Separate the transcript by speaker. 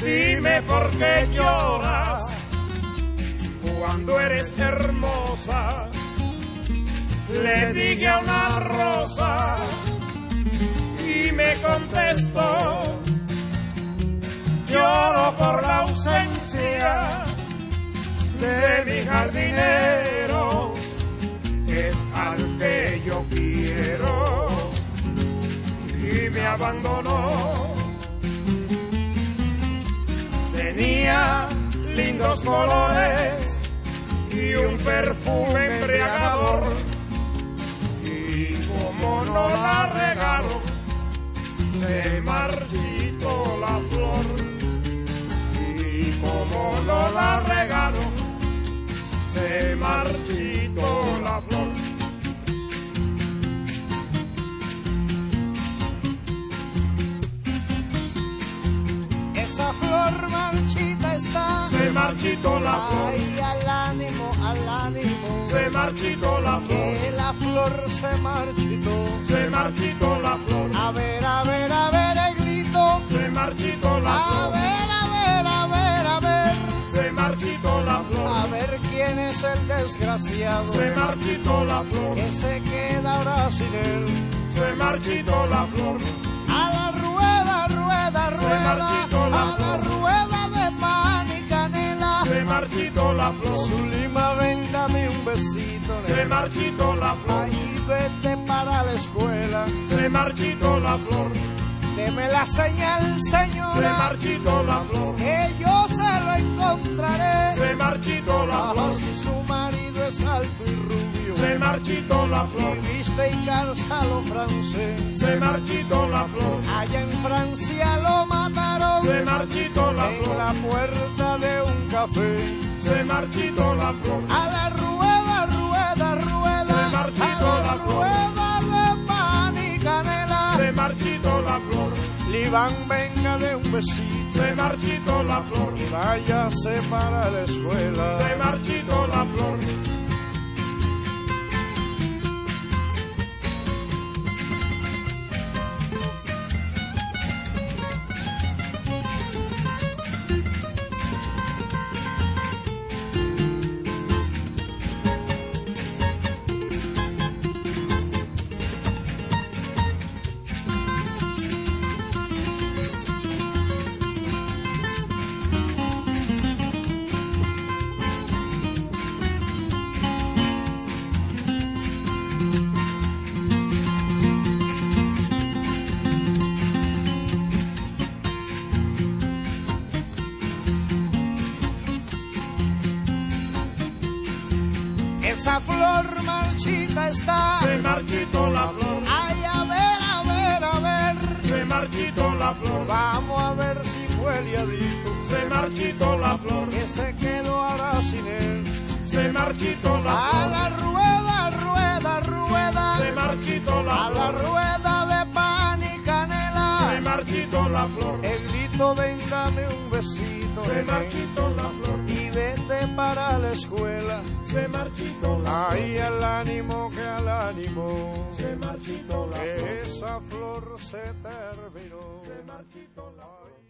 Speaker 1: Dime por qué lloras cuando eres hermosa. Le dije a una rosa y me contestó: lloro por la ausencia de mi jardinero, es al que yo quiero y me abandonó. Tenía lindos colores y un perfume embriagador, y como no la regalo, se marchitó la flor. Y como no la regalo, se marchitó la flor.
Speaker 2: Esa flor marchita está,
Speaker 1: se marchitó la flor.
Speaker 2: Ay, al ánimo,
Speaker 1: se marchitó la flor.
Speaker 2: Que la flor se
Speaker 1: marchitó la flor.
Speaker 2: A ver, el grito,
Speaker 1: se marchitó la flor.
Speaker 2: A ver,
Speaker 1: se marchitó la flor.
Speaker 2: A ver quién es el desgraciado,
Speaker 1: se marchitó la flor.
Speaker 2: Que se queda ahora sin él,
Speaker 1: se marchitó la flor.
Speaker 2: A la rueda,
Speaker 1: se marchitó la flor.
Speaker 2: A la rueda de pan y canela,
Speaker 1: se marchitó la flor.
Speaker 2: Zulima, ven, dame un besito,
Speaker 1: se marchitó la flor.
Speaker 2: Ahí vete para la escuela,
Speaker 1: se marchitó la flor.
Speaker 2: Deme la señal, señora,
Speaker 1: se marchitó la flor.
Speaker 2: Que yo se lo encontraré,
Speaker 1: se marchitó la flor.
Speaker 2: Si su marido es alto y rubio,
Speaker 1: se marchitó la flor.
Speaker 2: Y viste y calza lo francés,
Speaker 1: se marchitó la flor.
Speaker 2: Allá en Francia lo mataron,
Speaker 1: se marchitó la flor.
Speaker 2: En la puerta de un café,
Speaker 1: se marchitó la flor.
Speaker 2: A la rueda,
Speaker 1: se marchitó la flor.
Speaker 2: Rueda de pan y canela,
Speaker 1: se marchitó la flor.
Speaker 2: Libán, venga de un besito,
Speaker 1: se marchitó la flor.
Speaker 2: Y váyase para la escuela,
Speaker 1: se marchitó la flor.
Speaker 2: Esa flor marchita está,
Speaker 1: se marchitó la flor.
Speaker 2: Ay, a ver,
Speaker 1: se marchitó la flor.
Speaker 2: Vamos a ver si fue liadito,
Speaker 1: se marchitó la flor.
Speaker 2: Que se quedó ahora sin él,
Speaker 1: se marchitó la flor.
Speaker 2: A la rueda,
Speaker 1: se marchitó la
Speaker 2: flor. A la rueda de pan y canela,
Speaker 1: se marchitó la flor.
Speaker 2: El grito, ven, dame un besito,
Speaker 1: se marchitó la flor.
Speaker 2: Y vete para la escuela,
Speaker 1: se marchitó la flor.
Speaker 2: Ay, al ánimo, que al ánimo,
Speaker 1: se marchitó la flor.
Speaker 2: Esa flor se terminó,
Speaker 1: se marchitó la flor.